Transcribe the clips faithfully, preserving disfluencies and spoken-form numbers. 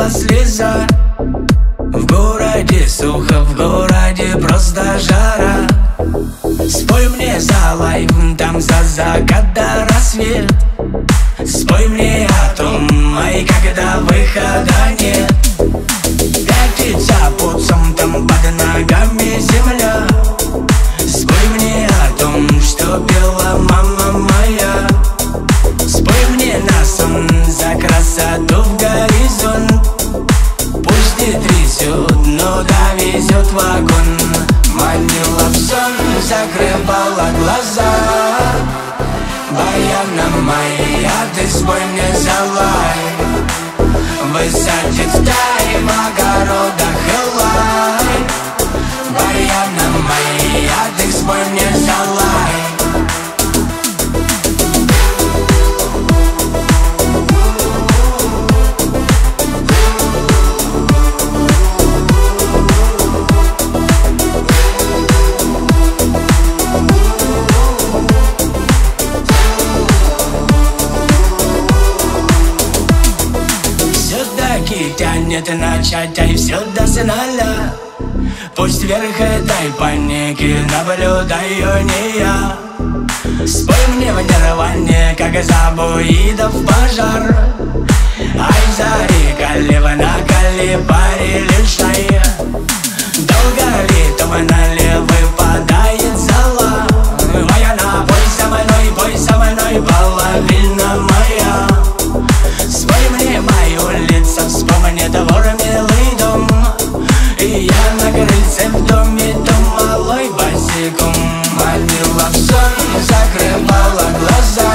текла слеза. В городе сухо, в городе просто жара. Спой мне за лайф, там за закат до рассвет. Спой мне о том, ай, когда выхода нет. Пятится путцом, там под ногами земля. Спой мне о том, что пела мама моя. Спой мне на сон за красоту в горизонт. Пусть не трясет, но довезет вагон. Манила в сон, закрывала глаза. Баяна моя, ты спой мне за лай. Высадит стаи в огородах и лай. Баяна моя, ты спой мне за лай. Тянет начать, ай, все до финала. Пусть вверх этой паники наблюдаю не я. Спой мне в нирване, как забуидов пожар. Ай, зари, калива на калибаре лишая. Долго ли туманали выпадает зала. Моя на бой со мной, бой со мной, половина моя. Спой мне мою лицо, вспомни двор, милый дом. И я на крыльце в доме, дом малой босиком. Манила в сон, закрывала глаза.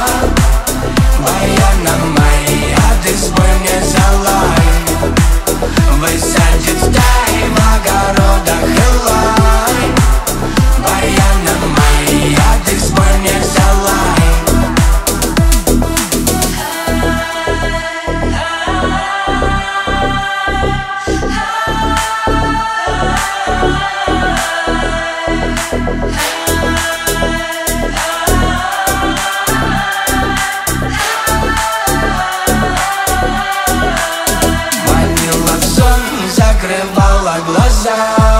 Баяна моя, ты спой мне за лай. Высадит стаи в огородах и лай. Баяна моя, ты спой мне за лай. Манила в сон, закрывала глаза.